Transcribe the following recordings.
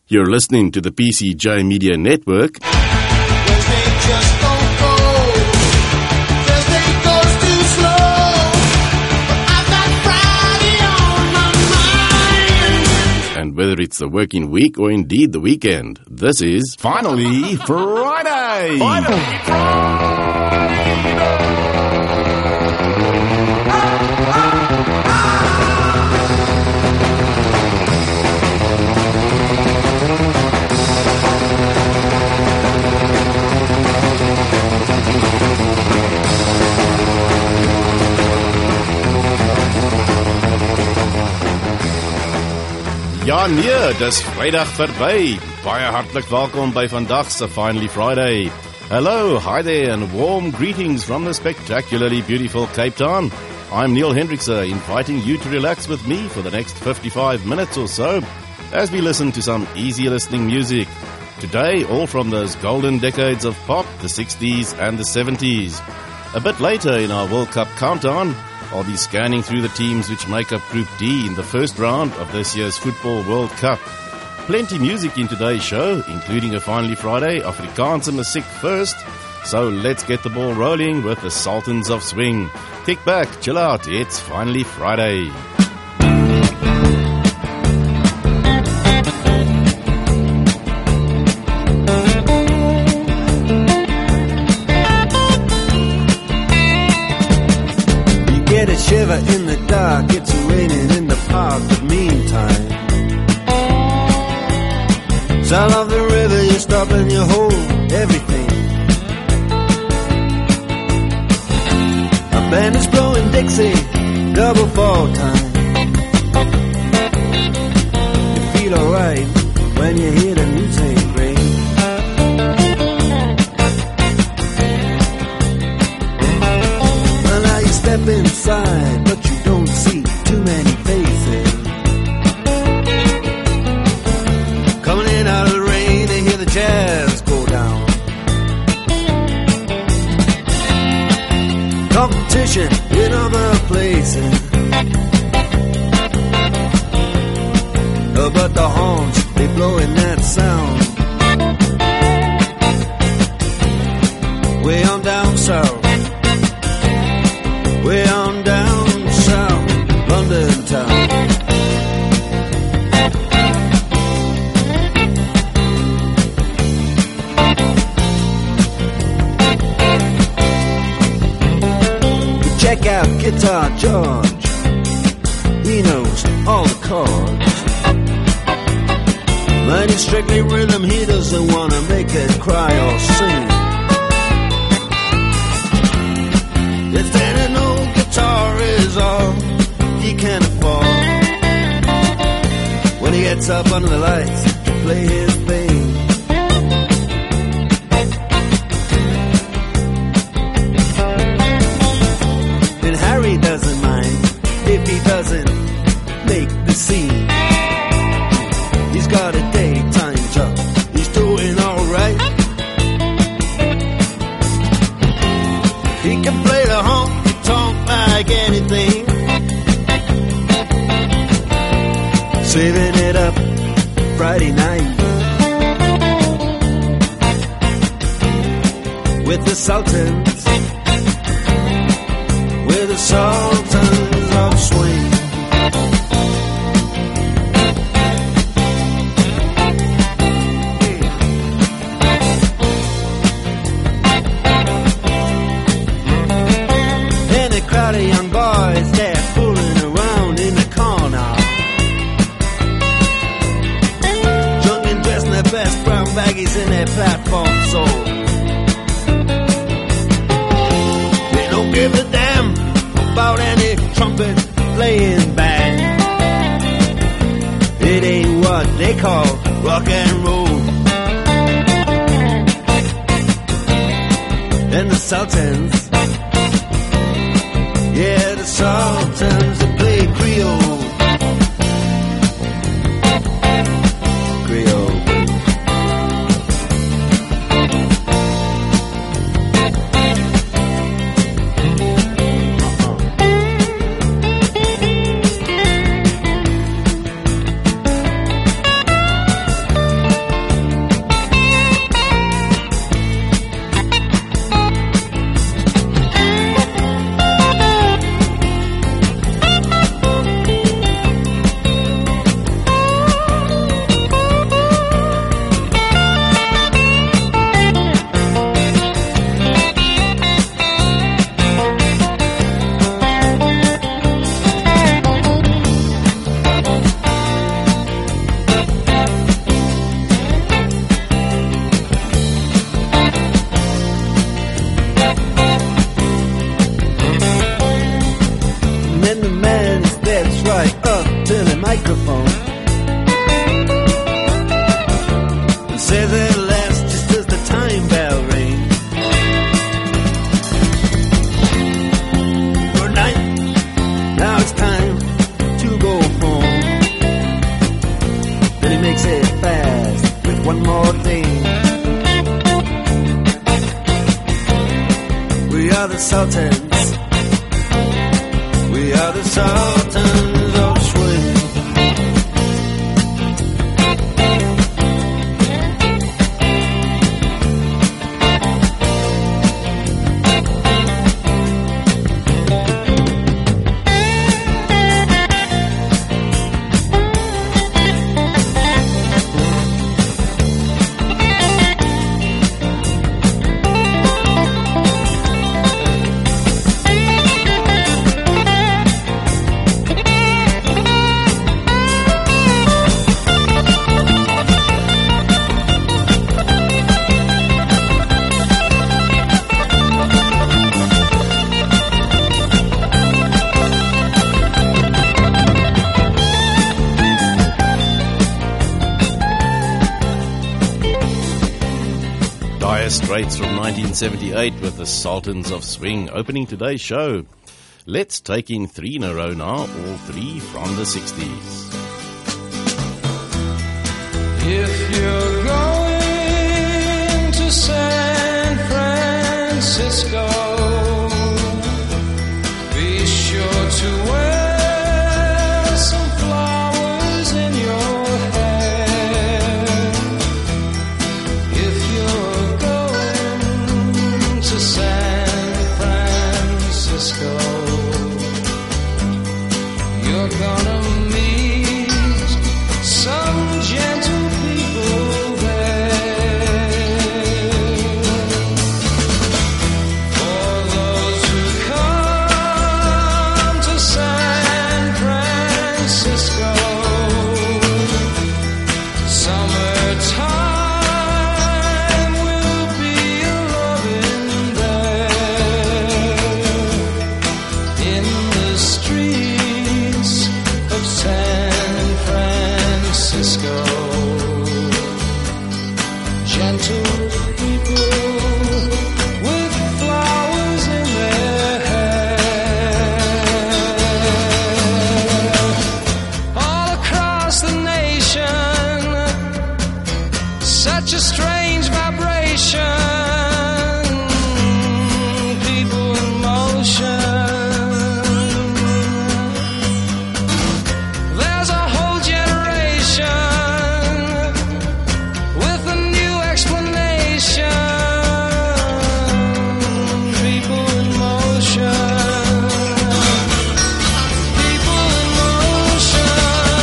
You're listening to the PCJ Media Network. Thursday just don't go. Thursday goes too slow. But I've got Friday on my mind. And whether it's the working week or indeed the weekend, this is Finally Friday! Ja nee, dis Vrydag verby. Baie hartlik welkom by vandag se Finally Friday. Hello, hi there and warm greetings from the spectacularly beautiful Cape Town. I'm Neil Hendrickse, inviting you to relax with me for the next 55 minutes or so as we listen to some easy listening music. Today, all from those golden decades of pop, the 60s and the 70s. A bit later in our World Cup countdown, I'll be scanning through the teams which make up Group D in the first round of this year's Football World Cup. Plenty music in today's show, including a Finally Friday, Afrikaans and Musiek first. So let's get the ball rolling with the Sultans of Swing. Kick back, chill out, it's Finally Friday. Shiver in the dark, it's raining in the park, but meantime sound of the river, you stop and you hold everything. A band is blowing Dixie, double fall time. You feel alright when you hear the music ring. Step inside, but you don't see too many faces. Coming in out of the rain to hear the jazz go down. Competition in other places, but the horns, they blowing that sound. Way on down south, way on down south, London town. Check out Guitar George, he knows all the chords. But it's strictly rhythm, he doesn't wanna make it cry or sing. If then an old guitar is all he can afford, when he gets up under the lights to play his thing. And Harry doesn't mind if he doesn't make the scene. He's got a daytime job, he's doing alright. He can play the honky-tonk like anything, saving it up Friday night with the Sultans, with the Sultans of Swing. Crowd of young boys, they're fooling around in the corner, drunk and dressed in their best brown baggies in their platform soul. They don't give a damn about any trumpet playing band. It ain't what they call rock and roll. And the Sultans, yeah, the Sultans that play Creole. Creole. makes it fast with one more thing. We are the Sultans. We are the Sultans of Swing. Straits from 1978 with the Sultans of Swing opening today's show. Let's take in three in a row now, all three from the 60s. If you're going to San Francisco, be sure to wear some flowers in your hair. If you're going to San Francisco, you're gonna meet some gentle people there. For those who come to San Francisco, summertime will be a-loving there. In the streets of San Francisco, gentle people with flowers in their hair. All across the nation, such a strange vibration, people in motion. There's a whole generation with a new explanation. People in motion. People in motion.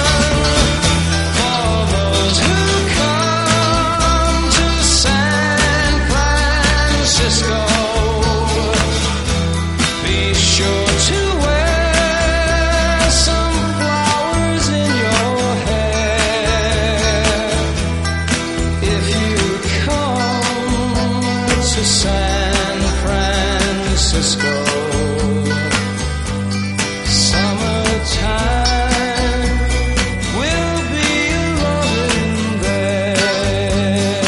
For those who come to San Francisco, be sure to wear some flowers in your hair. If you come to San Francisco, summertime will be a-loving there.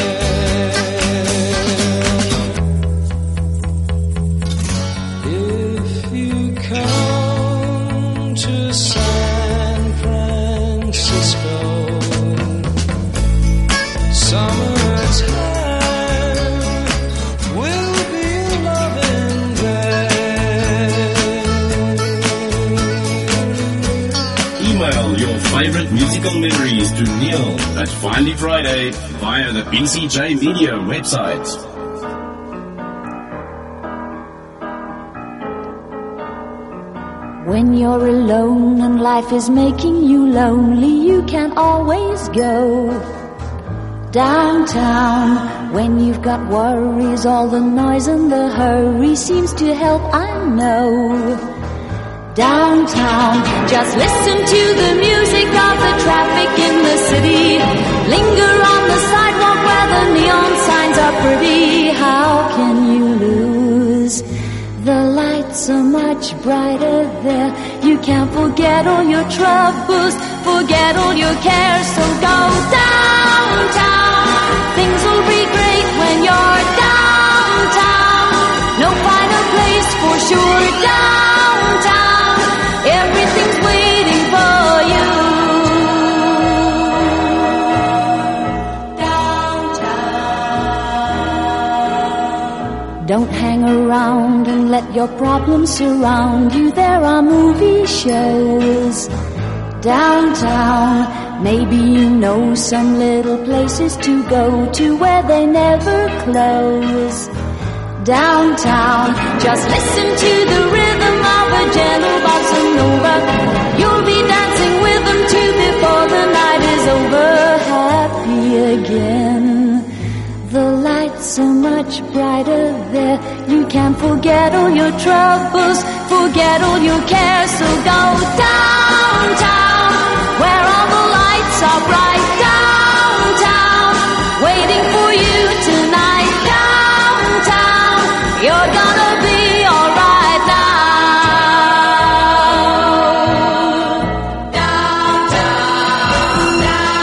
If you come to San Francisco, summertime will be a-loving there. Email your favorite musical memories to Neil at Finally Friday via the BCJ Media website. When you're alone and life is making you lonely, you can always go downtown. When you've got worries, all the noise and the hurry seems to help, I know. Downtown, just listen to the music of the traffic in the city. Linger on the sidewalk where the neon signs are pretty. How can you lose? The lights are much brighter there. You can't forget all your troubles, forget all your cares. So go downtown. Things will be great when you're downtown. No finer place for sure. Downtown, everything's waiting for you. Don't hang around and let your problems surround you. There are movie shows downtown. Maybe you know some little places to go to where they never close. Downtown, just listen to the rhythm of a gentle bossa nova. You'll be dancing with them too before the night is over. Happy again. The lights are much brighter there. You can forget all your troubles, forget all your cares. So go downtown, where all the lights are bright. Downtown, waiting for you tonight. Downtown, you're gonna be alright now. Downtown,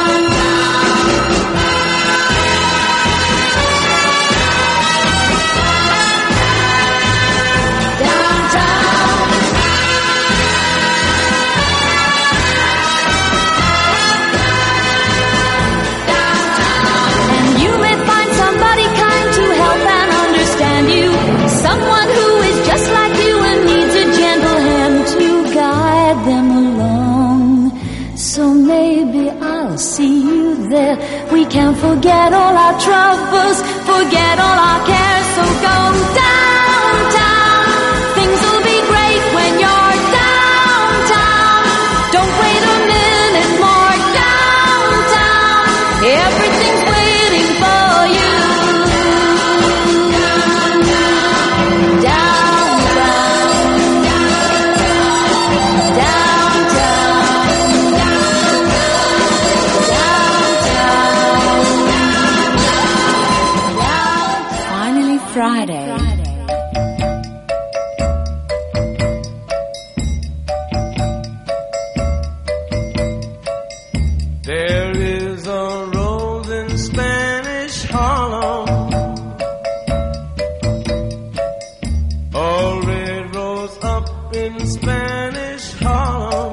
and you may find somebody kind to help and understand you. Someone who is just like you and needs a gentle hand to guide them along. So maybe I'll see you there. We can forget all our troubles, forget all our cares. So go downtown. Things will be great when you're downtown. Don't wait a minute more. Downtown, everything's waiting for you. Finally Friday. There is a rose in Spanish Harlem, a red rose up in Spanish Harlem.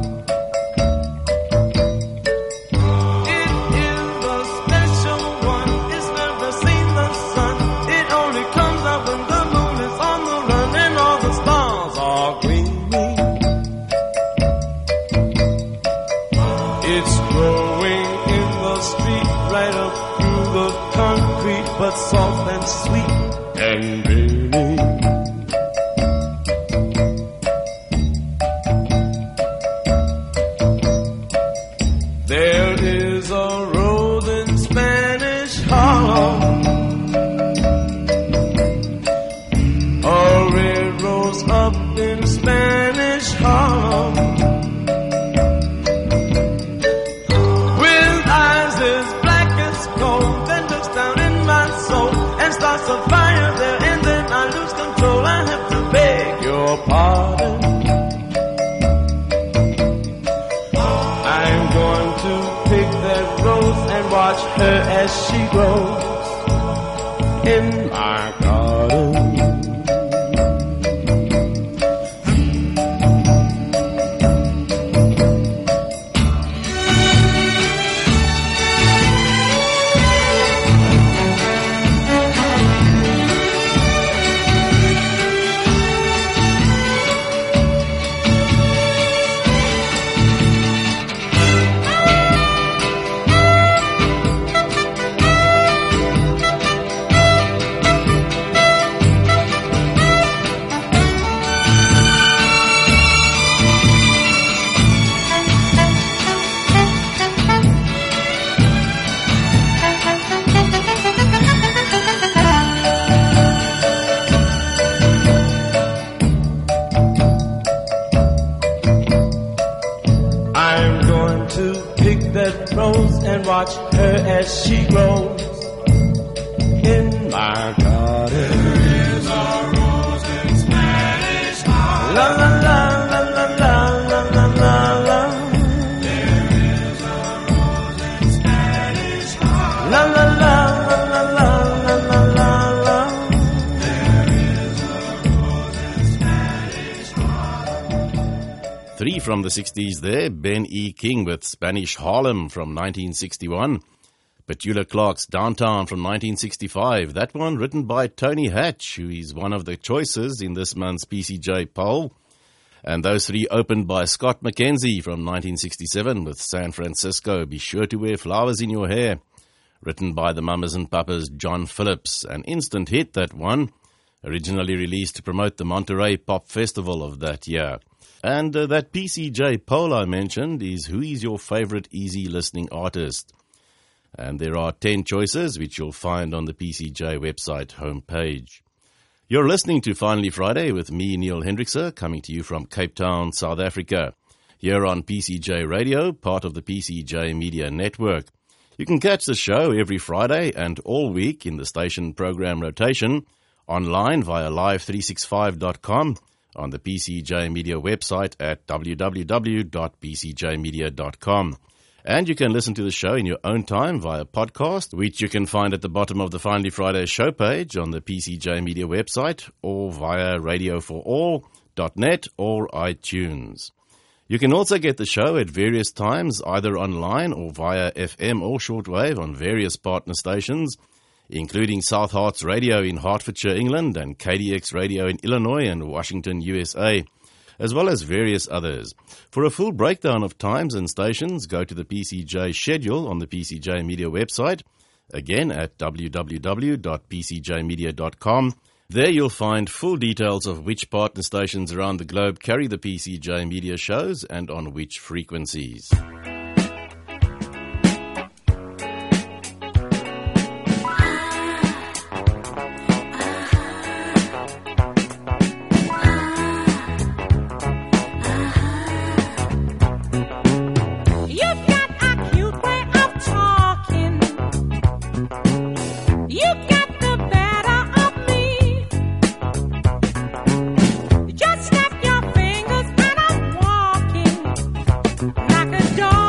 It is a special one, it's never seen the sun. It only comes up when the moon is on the run and all the stars are gleaming. It's growing in the street, right up through the concrete, but soft and sweet and burning. There is a road in Spanish Harlem, a red rose up in Spanish Harlem. With eyes as black as coal, then looks down in my soul and starts a fire there, and then I lose control. I have to beg your pardon. I'm going to pick that rose and watch her as she grows in my garden. I'm going to pick that rose and watch her as she grows in my garden. There is a rose in Spanish Harlem. La la la la la la la la la la. There is a rose in Spanish Harlem. La la la la la la la la la la. There is a rose in Spanish Harlem. Three from the 60s there. Ben E. King with Spanish Harlem from 1961. Petula Clark's Downtown from 1965. That one written by Tony Hatch, who is one of the choices in this month's PCJ poll. And those three opened by Scott McKenzie from 1967 with San Francisco, Be Sure to Wear Flowers in Your Hair, written by the Mamas and Papas John Phillips. An instant hit, that one, originally released to promote the Monterey Pop Festival of that year. And that PCJ poll I mentioned is, who is your favorite easy listening artist? And there are 10 choices, which you'll find on the PCJ website homepage. You're listening to Finally Friday with me, Neil Hendrickse, coming to you from Cape Town, South Africa, here on PCJ Radio, part of the PCJ Media Network. You can catch the show every Friday and all week in the station program rotation, online via live365.com, on the PCJ Media website at www.pcjmedia.com. And you can listen to the show in your own time via podcast, which you can find at the bottom of the Finally Friday show page on the PCJ Media website or via radioforall.net or iTunes. You can also get the show at various times, either online or via FM or shortwave on various partner stations, including South Hearts Radio in Hertfordshire, England, and KDX Radio in Illinois and Washington, USA, as well as various others. For a full breakdown of times and stations, go to the PCJ schedule on the PCJ Media website, again at www.pcjmedia.com. There you'll find full details of which partner stations around the globe carry the PCJ Media shows and on which frequencies. Just snap your fingers and I'm walking like a dog.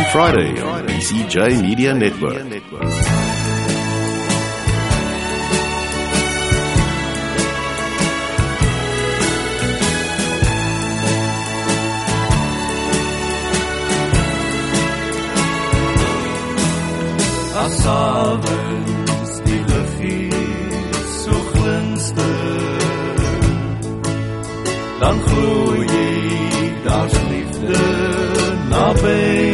Friday on PCJ Media Network. As avonds die liggie so glinster, dan gloei jy, daar's liefde naby.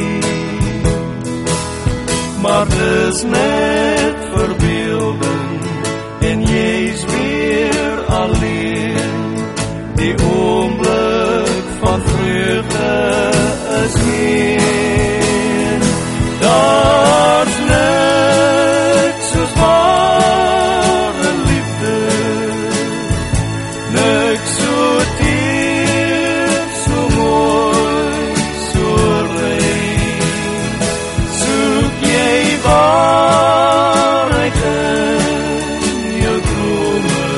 Maar dis net verbeelding en jy's weer alleen. Die oomblik van vreugde is heen. Daar's niks soos ware liefde, niks so diep, so mooi, so rein. Soek jy waarheid in jou drome,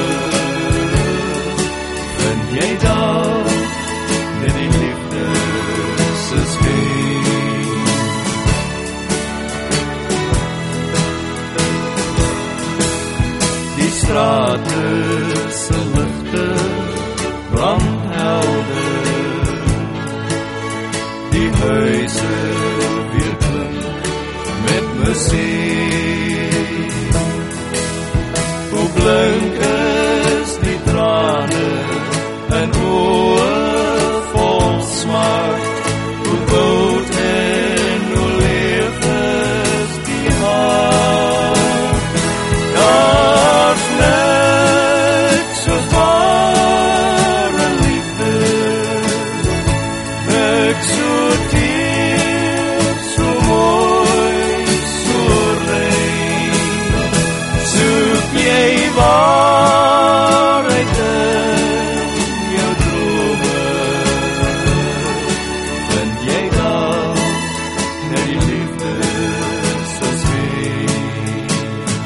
vind jy dan net die liefde se skyn. Strate se ligte brand helder, die huise weer klink met musiek. Hoe blink is die trane en oë vol smart, hoe dood en hoe leeg is die hart. Waarheid in jou drome, vind jy dan net die liefde se skyn.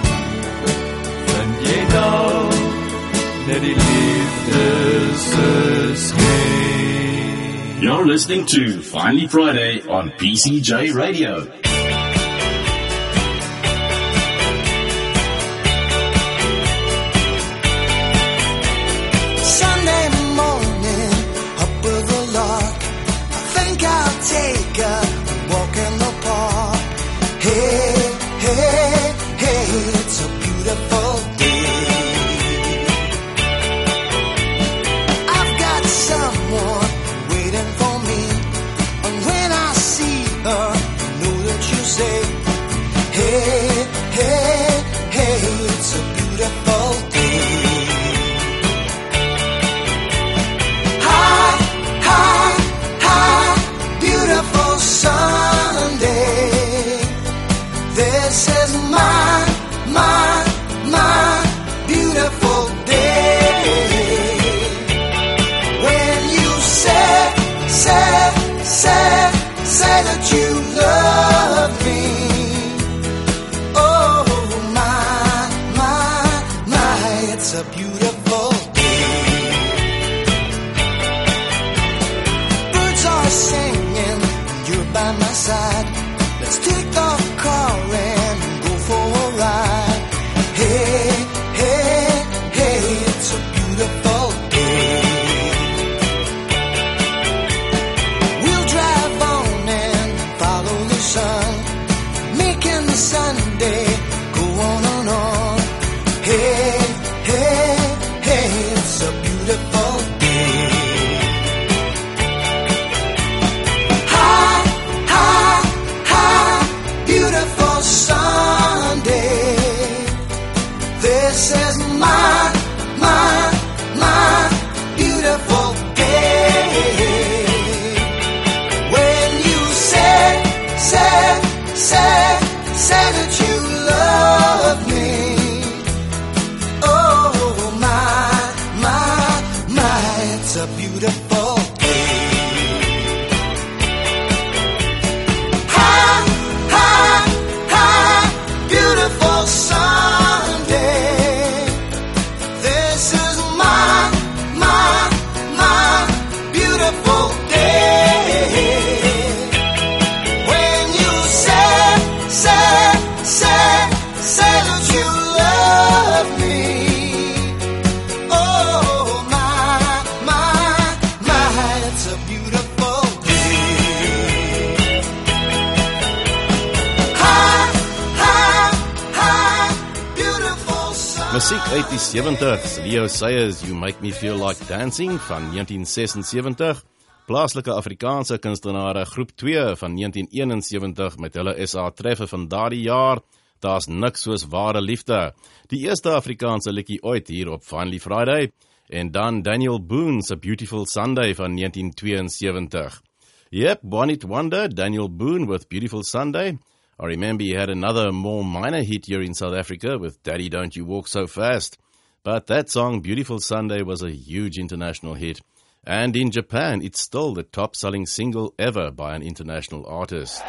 Vind jy dan net die liefde se skyn. You're listening to Finally Friday on PCJ Radio. Musiek uit die 70s, Leo Sayers, You Make Me Feel Like Dancing van 1976, plaaslike Afrikaanse kunstenare groep 2 van 1971 met hulle SA treffe van daardie jaar, Daar's niks soos ware liefde, die eerste Afrikaanse liedjie ooit hier op Finally Friday, en dan Daniel Boone's A Beautiful Sunday van 1972. Yep, One Hit Wonder, Daniel Boone with Beautiful Sunday. I remember he had another more minor hit here in South Africa with Daddy Don't You Walk So Fast. But that song, Beautiful Sunday, was a huge international hit. And in Japan, it's still the top-selling single ever by an international artist.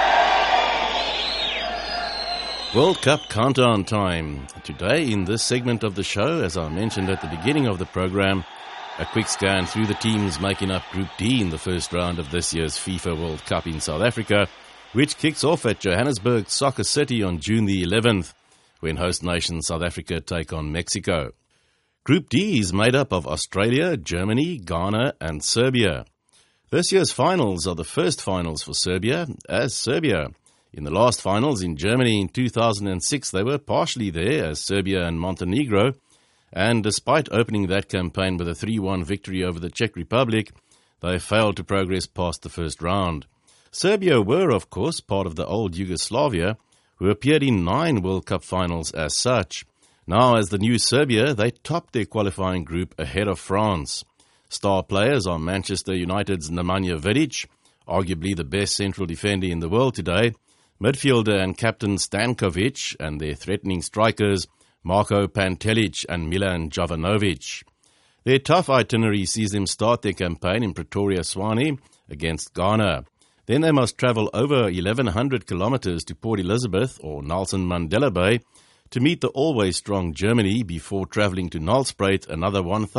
World Cup countdown time. Today, in this segment of the show, as I mentioned at the beginning of the program, a quick scan through the teams making up Group D in the first round of this year's FIFA World Cup in South Africa, which kicks off at Johannesburg Soccer City on June the 11th, when host nation South Africa take on Mexico. Group D is made up of Australia, Germany, Ghana, and Serbia. This year's finals are the first finals for Serbia, as Serbia. In the last finals in Germany in 2006, they were partially there as Serbia and Montenegro, and despite opening that campaign with a 3-1 victory over the Czech Republic, they failed to progress past the first round. Serbia were, of course, part of the old Yugoslavia, who appeared in 9 World Cup finals as such. Now, as the new Serbia, they topped their qualifying group ahead of France. Star players are Manchester United's Nemanja Vidic, arguably the best central defender in the world today, midfielder and captain Stankovic, and their threatening strikers Marko Pantelic and Milan Jovanovic. Their tough itinerary sees them start their campaign in Pretoria, Swane, against Ghana. Then they must travel over 1,100 kilometers to Port Elizabeth or Nelson Mandela Bay to meet the always strong Germany before traveling to Nelspruit, another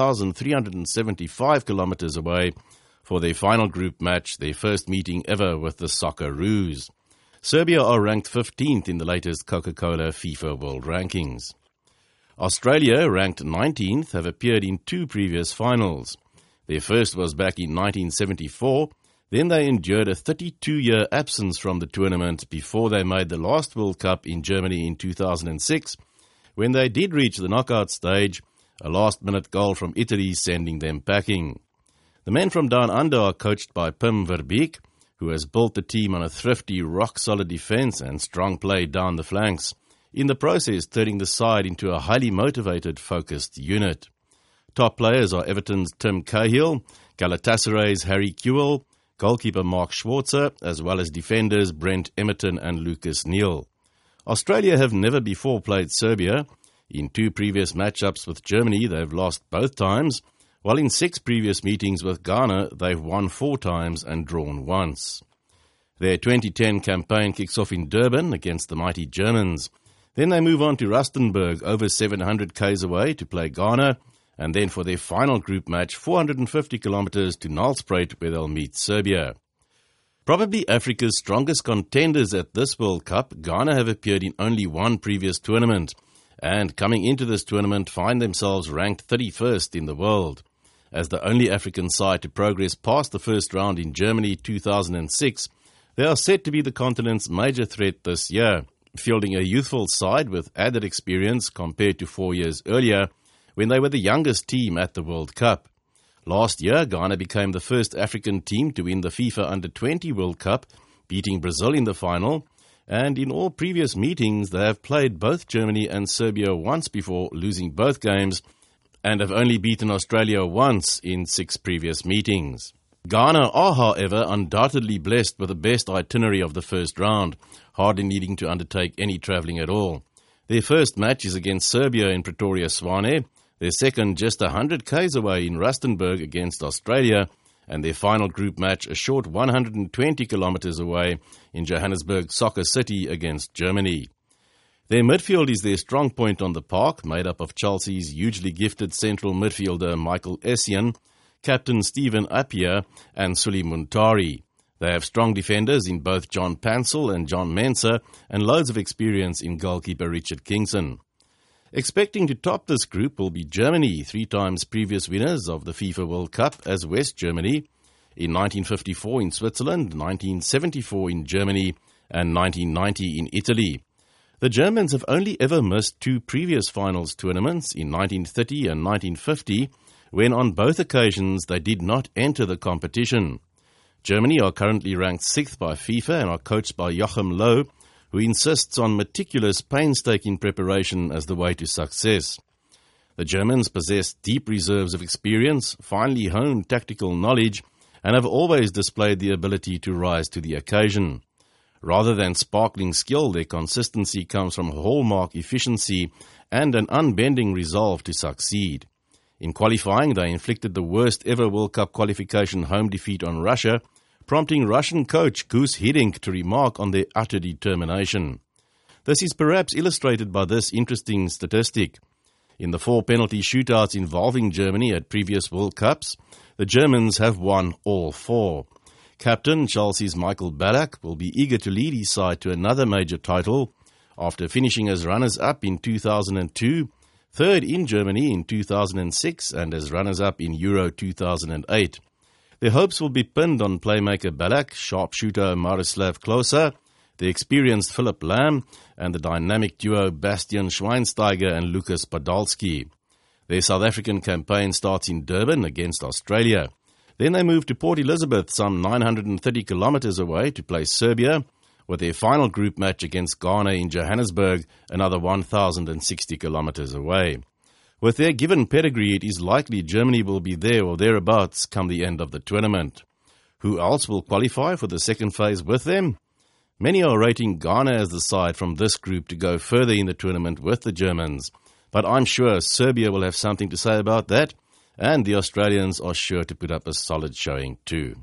1,375 kilometers away, for their final group match, their first meeting ever with the Socceroos. Serbia are ranked 15th in the latest Coca-Cola FIFA World Rankings. Australia, ranked 19th, have appeared in 2 previous finals. Their first was back in 1974, then they endured a 32-year absence from the tournament before they made the last World Cup in Germany in 2006, when they did reach the knockout stage, a last-minute goal from Italy sending them packing. The men from Down Under are coached by Pim Verbeek, who has built the team on a thrifty, rock-solid defense and strong play down the flanks, in the process turning the side into a highly motivated, focused unit. Top players are Everton's Tim Cahill, Galatasaray's Harry Kewell, goalkeeper Mark Schwarzer, as well as defenders Brent Emerton and Lucas Neal. Australia have never before played Serbia. In 2 previous matchups with Germany, they've lost both times, while in 6 previous meetings with Ghana, they've won 4 times and drawn once. Their 2010 campaign kicks off in Durban against the mighty Germans. Then they move on to Rustenburg, over 700 k's away, to play Ghana, and then for their final group match, 450 kilometers to Nelspruit, where they'll meet Serbia. Probably Africa's strongest contenders at this World Cup, Ghana have appeared in only 1 previous tournament, and coming into this tournament find themselves ranked 31st in the world. As the only African side to progress past the first round in Germany 2006, they are set to be the continent's major threat this year, fielding a youthful side with added experience compared to 4 years earlier, when they were the youngest team at the World Cup. Last year, Ghana became the first African team to win the FIFA Under-20 World Cup, beating Brazil in the final, and in all previous meetings they have played both Germany and Serbia once before, losing both games, and have only beaten Australia once in 6 previous meetings. Ghana are, however, undoubtedly blessed with the best itinerary of the first round, hardly needing to undertake any travelling at all. Their first match is against Serbia in Pretoria, Swane, their second just 100 k's away in Rustenburg against Australia, and their final group match a short 120 kilometres away in Johannesburg Soccer City against Germany. Their midfield is their strong point on the park, made up of Chelsea's hugely gifted central midfielder Michael Essien, captain Stephen Appiah, and Suli Muntari. They have strong defenders in both John Pansel and John Mensah, and loads of experience in goalkeeper Richard Kingston. Expecting to top this group will be Germany, 3 times previous winners of the FIFA World Cup as West Germany, in 1954 in Switzerland, 1974 in Germany, and 1990 in Italy. The Germans have only ever missed two previous finals tournaments in 1930 and 1950, when on both occasions they did not enter the competition. Germany are currently ranked 6th by FIFA and are coached by Joachim Löw, who insists on meticulous, painstaking preparation as the way to success. The Germans possess deep reserves of experience, finely honed tactical knowledge, and have always displayed the ability to rise to the occasion. Rather than sparkling skill, their consistency comes from hallmark efficiency and an unbending resolve to succeed. In qualifying, they inflicted the worst ever World Cup qualification home defeat on Russia, prompting Russian coach Gus Hiddink to remark on their utter determination. This is perhaps illustrated by this interesting statistic. In the 4 penalty shootouts involving Germany at previous World Cups, the Germans have won all 4. Captain Chelsea's Michael Ballack will be eager to lead his side to another major title after finishing as runners-up in 2002, third in Germany in 2006 and as runners-up in Euro 2008. Their hopes will be pinned on playmaker Ballack, sharpshooter Miroslav Klose, the experienced Philip Lahm, and the dynamic duo Bastian Schweinsteiger and Lukas Podolski. Their South African campaign starts in Durban against Australia. Then they move to Port Elizabeth, some 930 kilometers away, to play Serbia, with their final group match against Ghana in Johannesburg, another 1,060 kilometers away. With their given pedigree, it is likely Germany will be there or thereabouts come the end of the tournament. Who else will qualify for the second phase with them? Many are rating Ghana as the side from this group to go further in the tournament with the Germans, but I'm sure Serbia will have something to say about that, and the Australians are sure to put up a solid showing too.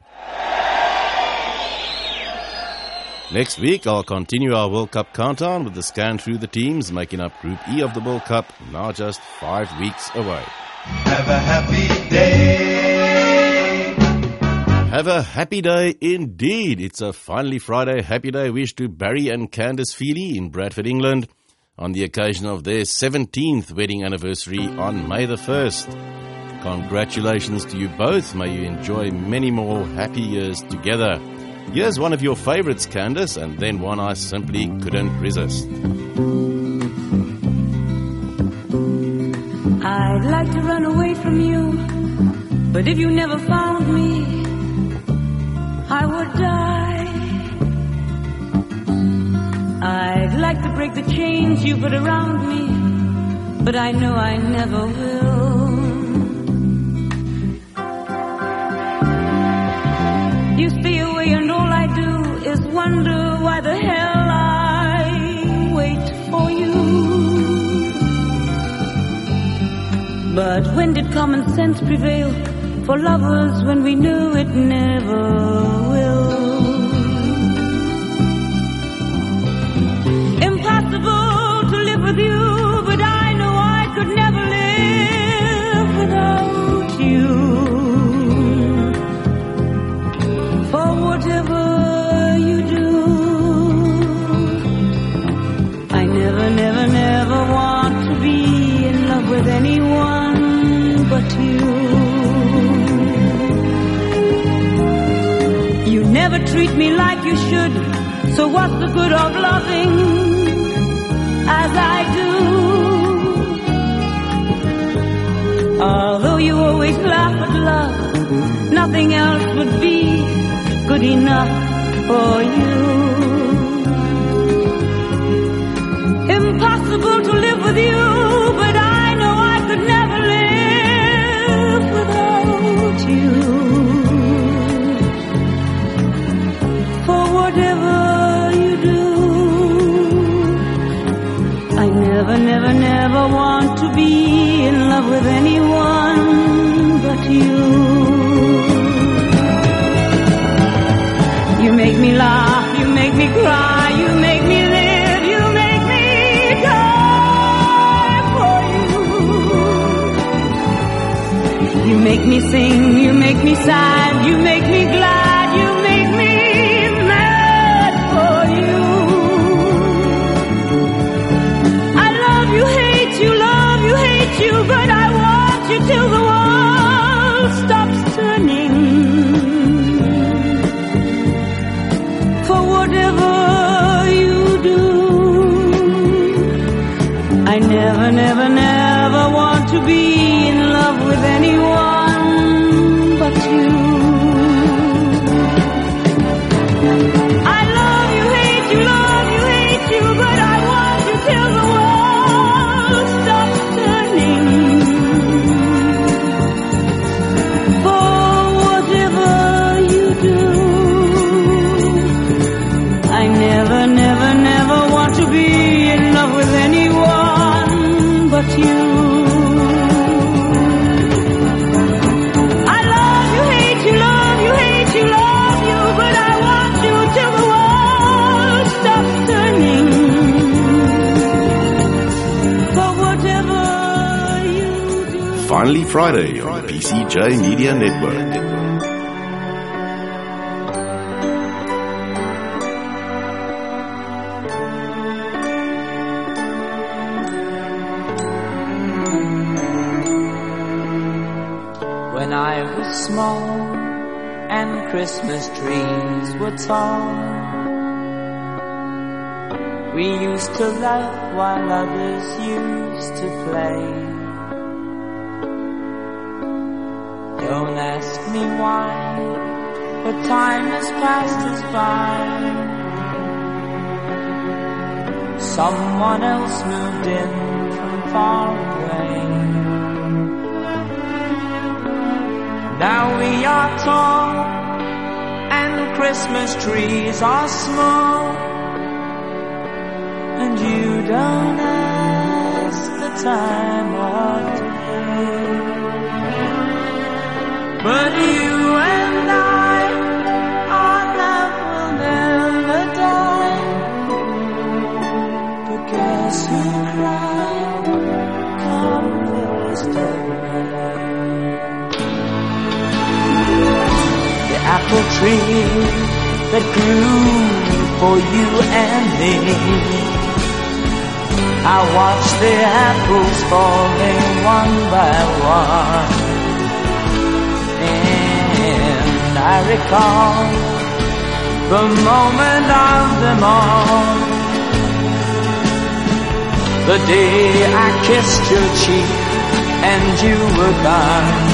Next week, I'll continue our World Cup countdown with the scan through the teams making up Group E of the World Cup, now just 5 weeks away. Have a happy day. Have a happy day indeed. It's a Finally Friday happy day wish to Barry and Candice Feely in Bradford, England, on the occasion of their 17th wedding anniversary on May the 1st. Congratulations to you both. May you enjoy many more happy years together. Here's one of your favorites, Candice, and then one I simply couldn't resist. I'd like to run away from you, but if you never found me, I would die. I'd like to break the chains you put around me, but I know I never will. You stay away and all I do is wonder why the hell I wait for you. But when did common sense prevail for lovers when we knew it never will? Impossible to live with you, but I know I could never live without you. For whatever you do, I never, never, never want to be in love with anyone but you. You never treat me like you should, so what's the good of loving as I do? Although you always laugh at love, nothing else would be good enough for you. Impossible to live with you, but I know I could never live without you. For whatever you do, I never, never, never want to be in love with anyone but you. You make me laugh, you make me cry, you make me live, you make me die for you. You make me sing, you make me sad, you make me glad, you make me mad for you. I love you, hate you, but I want you till the world stops turning. For whatever you do, never, never, never want to be in love with anyone but you. I love you, hate you, but I want you till the world stops turning. For whatever you do, I never, never, never want to be in love with anyone but you. I love you, hate you, but I want you till the world stops turning. For whatever you do. Finally Friday on the PCJ Media Network. When I was small and Christmas trees were tall, we used to laugh while others used to play. Don't ask me why, but time has passed us by. Someone else moved in from far away. Now we are tall and Christmas trees are small, and you don't ask the time of day. But you and I, our love will never die. But guess who cried come first of May? The apple tree that grew for you and me. I watched the apples falling one by one, and I recall the moment of them all. The day I kissed your cheek and you were gone.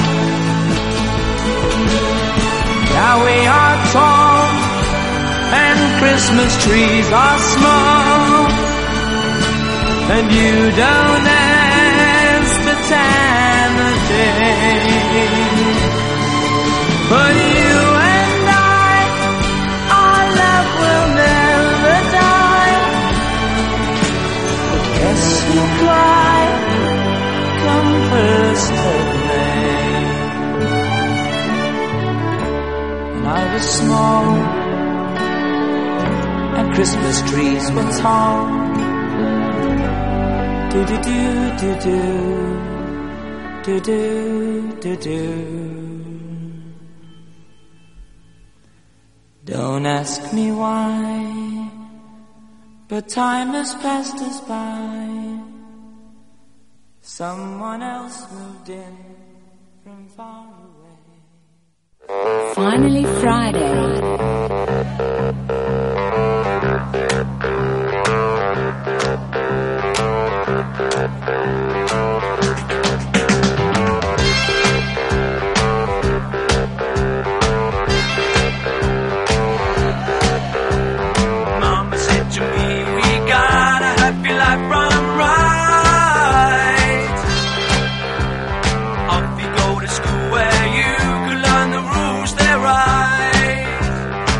Now we are tall and Christmas trees are small, and you don't ask the time of day. But you and I, our love will never die. But guess who cried come first of May? When I was small and Christmas trees were tall, do do do do do do do do. Don't ask me why, but time has passed us by. Someone else moved in from far away. Finally Friday. Mama said to me, we got a happy life run right. Off you go to school where you could learn the rules, they're right.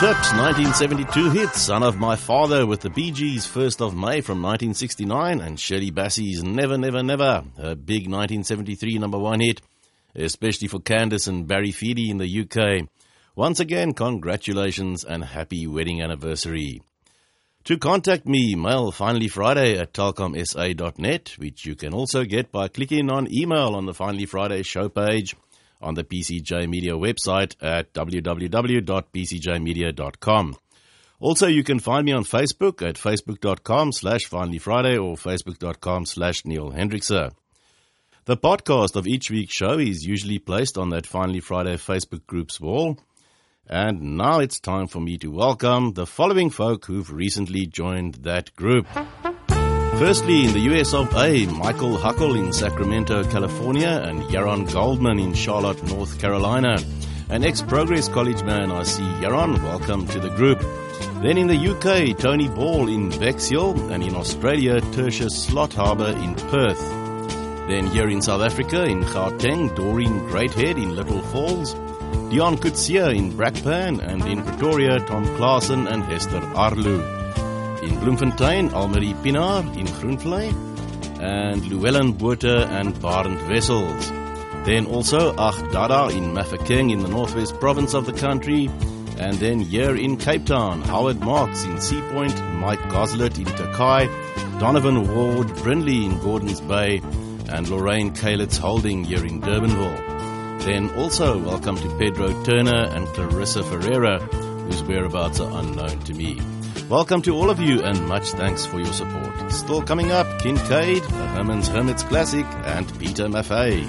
Tips, 1972 hit, Son of My Father with the Bee Gees, 1st of May from 1969, and Shirley Bassey's Never, Never, Never, a big 1973 number one hit, especially for Candice and Barry Feedy in the UK. Once again, congratulations and happy wedding anniversary. To contact me, mail finallyfriday@telcomsa.net, which you can also get by clicking on email on the Finally Friday show page on the PCJ Media website at www.pcjmedia.com. Also, you can find me on Facebook at facebook.com/finallyfriday or facebook.com/Neil Hendrickse. The podcast of each week's show is usually placed on that Finally Friday Facebook group's wall. And now it's time for me to welcome the following folk who've recently joined that group. Firstly, in the US of A, Michael Huckle in Sacramento, California, and Yaron Goldman in Charlotte, North Carolina. An ex-Progress College man, I see. Yaron, welcome to the group. Then in the UK, Tony Ball in Bexhill, and in Australia, Tertius Slothaber in Perth. Then here in South Africa, in Gauteng, Doreen Greathead in Little Falls, Dion Kutsia in Brakpan, and in Pretoria, Tom Klaasen and Hester Arlu. In Bloemfontein, Almarie Pinaar in Groenvlei, and Llewellyn Botha and Barend Wessels. Then also Ag Dada in Mafeking in the northwest province of the country, and then here in Cape Town, Howard Marks in Sea Point, Mike Goslet in Takai, Donovan Ward Brindley in Gordons Bay, and Lorraine Kalitz Holding here in Durbanville. Then also welcome to Pedro Turner and Clarissa Ferreira, whose whereabouts are unknown to me. Welcome to all of you and much thanks for your support. Still coming up, Kincaid, a Herman's Hermits classic, and Peter Maffei.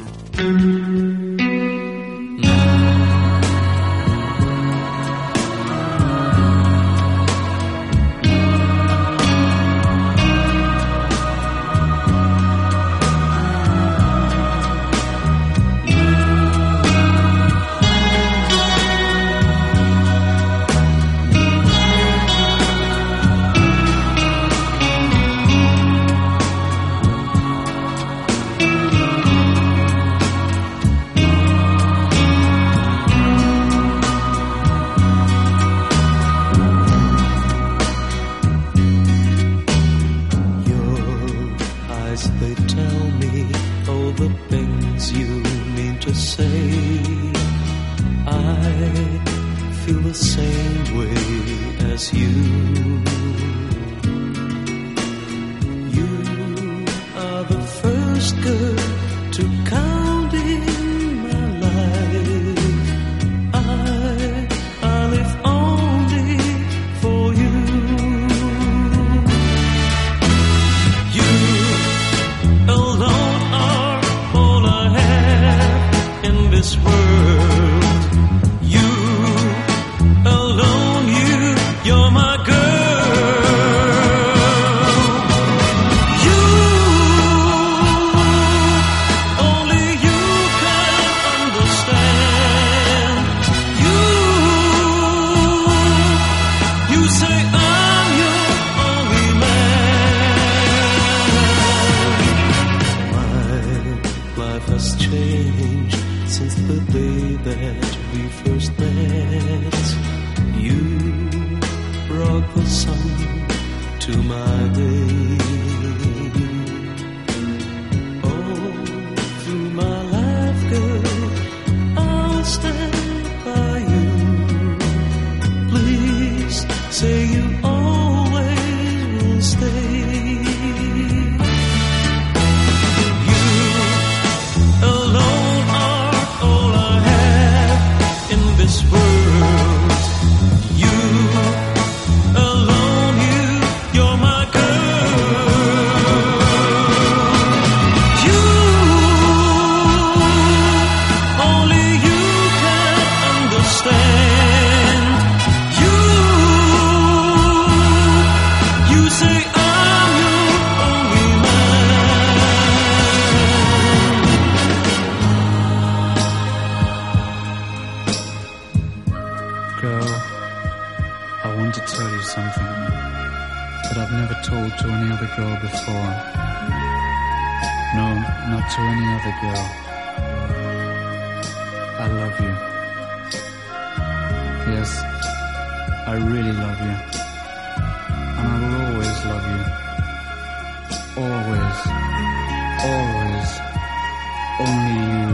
I really love you. And I will always love you. Always. Always. Only you.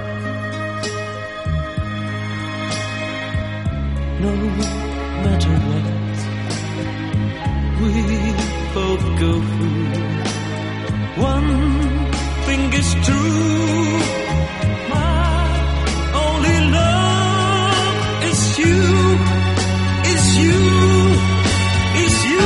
No matter what we both go through, one thing is true, my only love is you, is you, is you.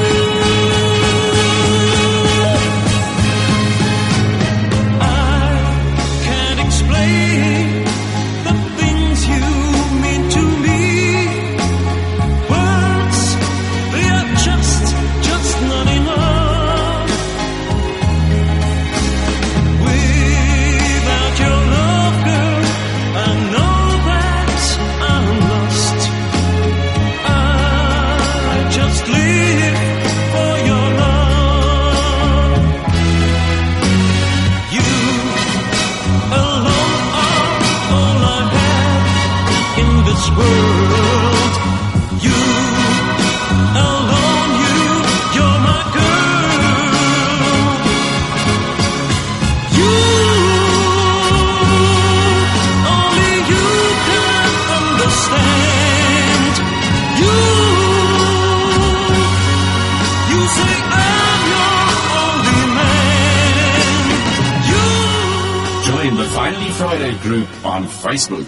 I can't explain the things you mean to me. Words, they are just not enough. Without your love, girl, I know that I'm lost. I just live for your love. You alone are all I have in this world. You alone, you're my girl. You, only you can understand. You say I'm your only man. You. Join the Finally Friday group on Facebook.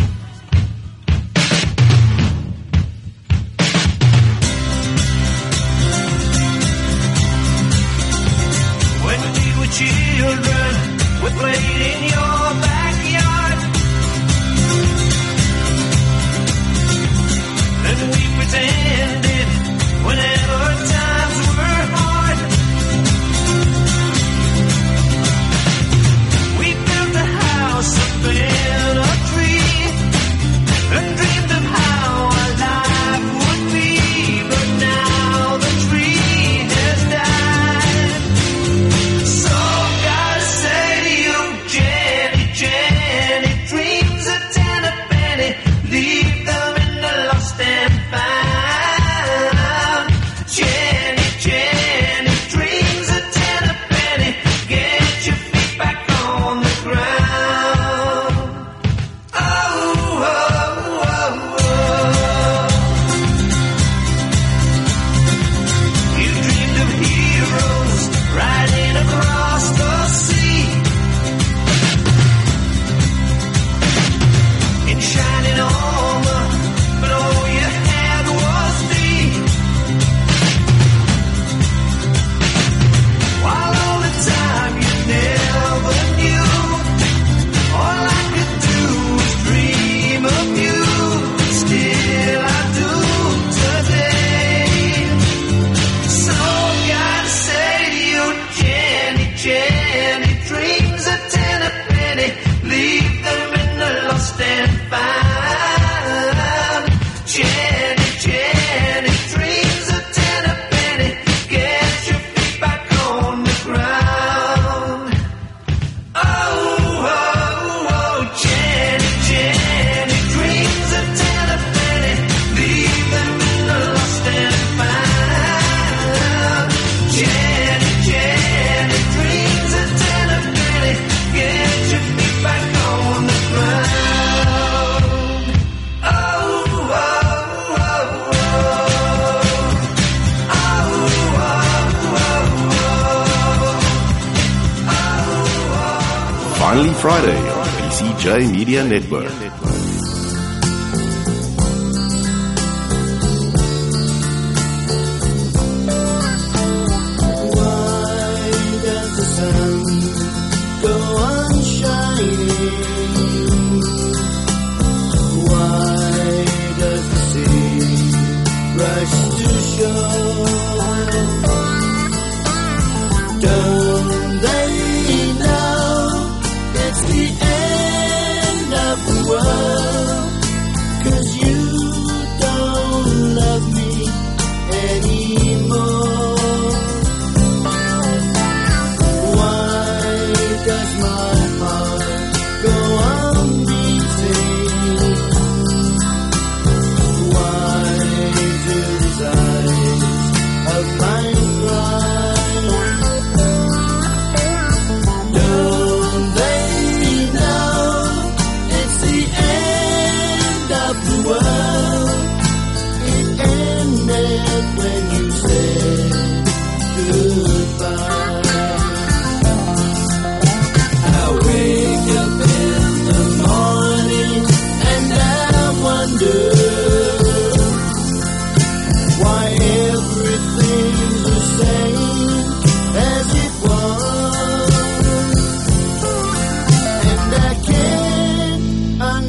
When we were children, we played in your backyard. Then we pretended whenever times were hard. We built a house up in a tree and dreamed of how our life would be. But now the tree has died. So gotta say to you, Jenny, Jenny, dreams of ten a penny, leave them in the lost and found. Jenny, Jenny, dreams of ten a penny, get your feet back on the ground. Oh, oh, oh, oh. You dreamed of heroes riding across the sea in shining armor, but all you had was me. While all the time you never knew, all I could do was dream of you. Still I do today. So gotta say to you, Jenny, Jenny, dreams of ten a penny, leave them in the lost and found. Jenny, Jenny, dreams of ten a penny, get your feet back on the ground. Oh, oh, oh, Jenny, Jenny, dreams of ten a penny, leave them in the lost and found. Jenny, Jenny, dreams of ten a penny, get your feet back on the ground. Oh, oh, oh, oh. Oh, oh, oh, oh. Finally Friday on PCJ Media Network. Why does the sun go on shining? Why does the sea rush to shore? Don't they know it's the end of the world? 'Cause you don't love me anymore. Why does my heart go on beating? Why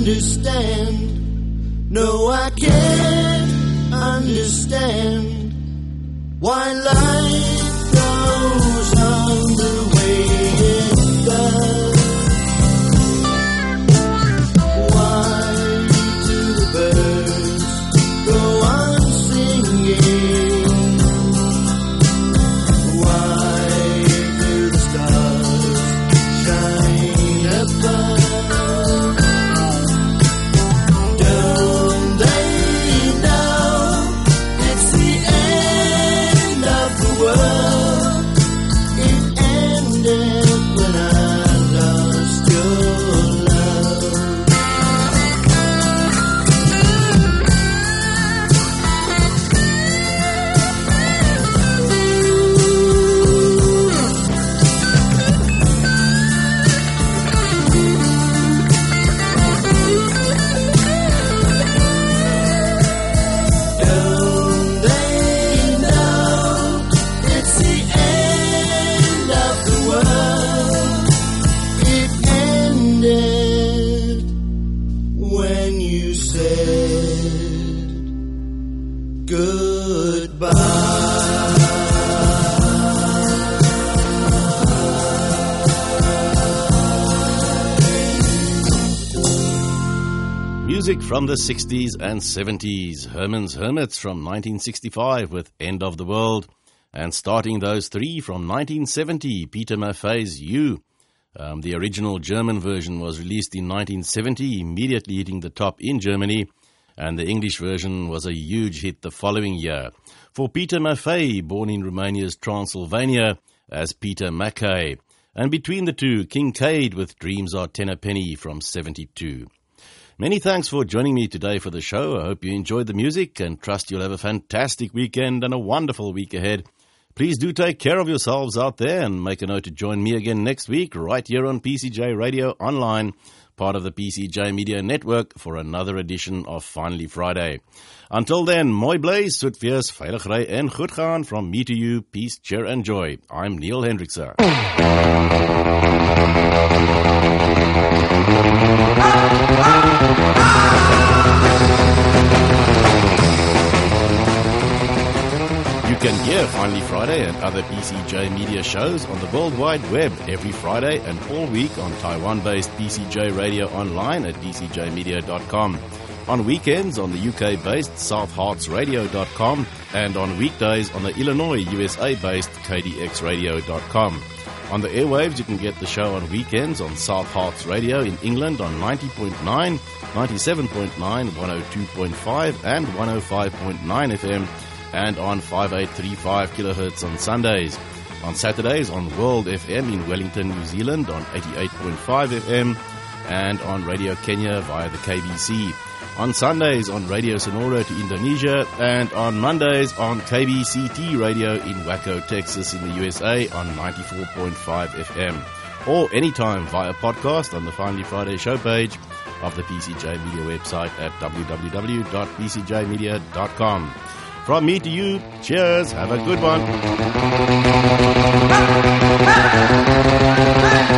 understand. No, I can't understand why life goes on the way it does. Why do the birds go on singing? Why do the stars shine above? Don't they know it's the end of the world? It ended when I lost your love. Don't they know it's the end of the world? It ended when you said goodbye. Music from the 60s and 70s. Herman's Hermits from 1965 with End of the World. And starting those three from 1970, Peter Maffay's You. The original German version was released in 1970, immediately hitting the top in Germany. And the English version was a huge hit the following year. For Peter Maffay, born in Romania's Transylvania as Peter Mackay. And between the two, Kincaid with Dreams Are Ten a Penny from 72. Many thanks for joining me today for the show. I hope you enjoyed the music and trust you'll have a fantastic weekend and a wonderful week ahead. Please do take care of yourselves out there and make a note to join me again next week right here on PCJ Radio Online, part of the PCJ Media Network, for another edition of Finally Friday. Until then, mooi bly, soet wees, veilig ry en goed gaan. From me to you, peace, cheer and joy. I'm Neil Hendrickse. You can hear Finally Friday and other PCJ Media shows on the World Wide Web every Friday and all week on Taiwan-based PCJ Radio Online at pcjmedia.com. On weekends on the UK-based southheartsradio.com and on weekdays on the Illinois, USA-based kdxradio.com. On the airwaves, you can get the show on weekends on South Hearts Radio in England on 90.9, 97.9, 102.5 and 105.9 FM and on 5835 kHz on Sundays. On Saturdays on World FM in Wellington, New Zealand on 88.5 FM and on Radio Kenya via the KBC. On Sundays on Radio Sonora to Indonesia and on Mondays on KBCT Radio in Waco, Texas in the USA on 94.5 FM. Or anytime via podcast on the Finally Friday show page of the PCJ Media website at www.pcjmedia.com. From me to you, cheers, have a good one.